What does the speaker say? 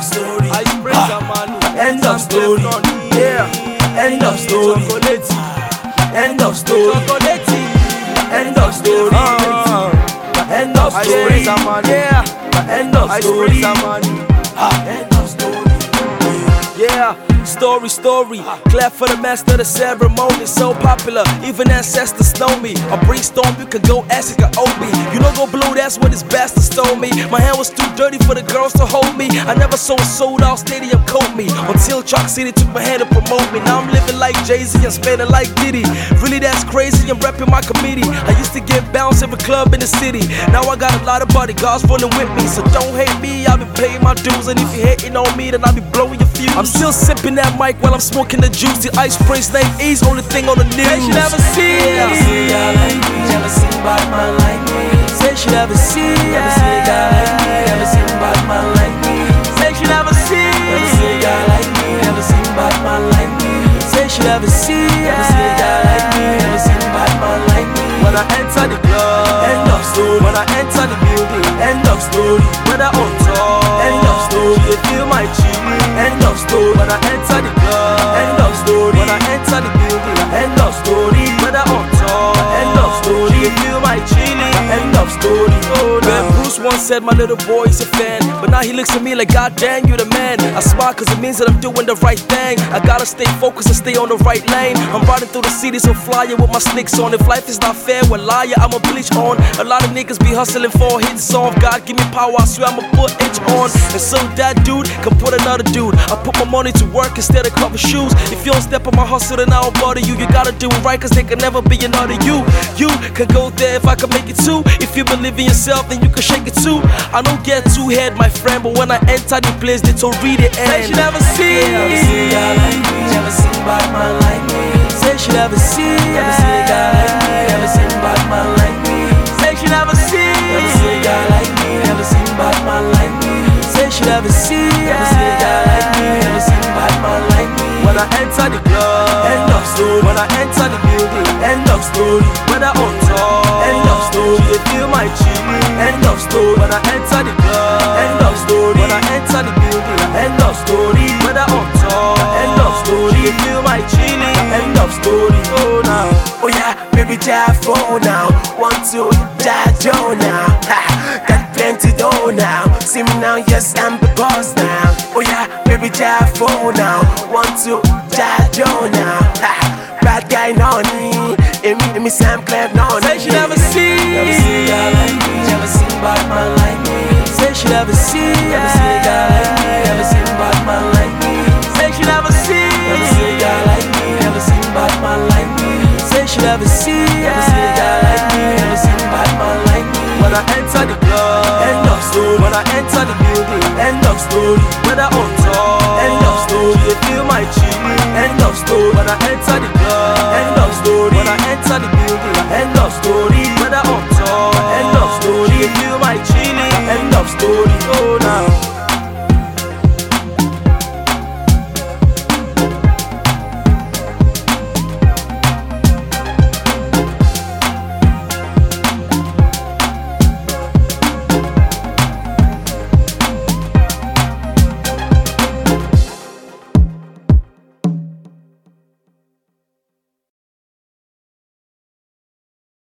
story. End of story. Yeah. End of story. End of story. End of story. End of story. Yeah. End of story. End of story. Yeah, story. Clap for the master of the ceremony. So popular, even ancestors know me. I brainstorm, you can go ask a OB. You don't go blue, that's when this bastard stole me. My hand was too dirty for the girls to hold me. I never saw a sold out stadium coat me. Until Chalk City took my hand to promote me. Now I'm living like Jay-Z and spending like Diddy. Really, that's crazy, I'm repping my committee. I used to get bounced every club in the city. Now I got a lot of bodyguards running with me. So don't hate me, I've been paying my dues. And if you hating on me, then I'll be blowing your fuse. I'm still sipping that mic while I'm smoking the juice. The Ice Prince name E's only thing on the news. Say she never see a guy like me, never seen bad man like me. Say she never see a guy like me, never seen bad man like me. Say she never see a guy like me, never seen bad man like me. Say she never see a guy like me, never seen bad man like me. When I enter the club, end of story. When I enter the building, end of story. Whether on top, end of story. They feel my chili, end of story. When I enter the club, end of story. When I enter the building, end of story. Whether on top, end of story. They feel my chili, end of story. Oh, man, Bruce once said my little boy is a fan, but now he looks at me like, God damn, you the man. I smile cause it means that I'm doing the right thing. I gotta stay focused and stay on the right lane. I'm riding through the city so flyer with my slicks on. If life is not fair, well liar, I'ma bleach on. A lot of niggas be hustling for a hit song. God give me power, I swear I'ma put it on. And so that dude can put another dude. I put my money to work instead of cover shoes. If you don't step on my hustle, then I don't bother you. You gotta do it right cause there can never be another you. You can go there if I can make it too. If you believe in yourself, then you can shake it too. I don't get too head, my friend, but when I enter the place, they don't read it end. Say she never see a guy like me, never seen bad man like me. Say she never see a guy like me, never seen bad man like me. Say she never see a guy like me, never seen bad man like me. Say she never see a guy like me, never seen bad man like me. When I enter the club, end of story. When I enter the building, end of story. Whether on top, end of story. They feel my chili, end of story. When I enter the club, end of story. When I enter the building, end of story. Whether on top, end of story. They feel my chili, end of story. Oh now, oh yeah, baby, die for now. Want to die Joe now. Ha, got plenty dough now. See me now, yes, I'm the boss now. Oh yeah, baby, die for now. Want to die Joe now. Ha, bad guy no me. Let me say I'm clever no. Say she never see a guy like me, never seen bad man like me. Say she never see a guy like me, never seen bad man like me. Say she never see a guy like me, never seen bad man like me. Say she never see a guy like me, never seen bad man like me. When I enter the club, end of story. When I enter the building, end of story. Whether on top, end of story. They feel my chili, end of story. When I enter the club,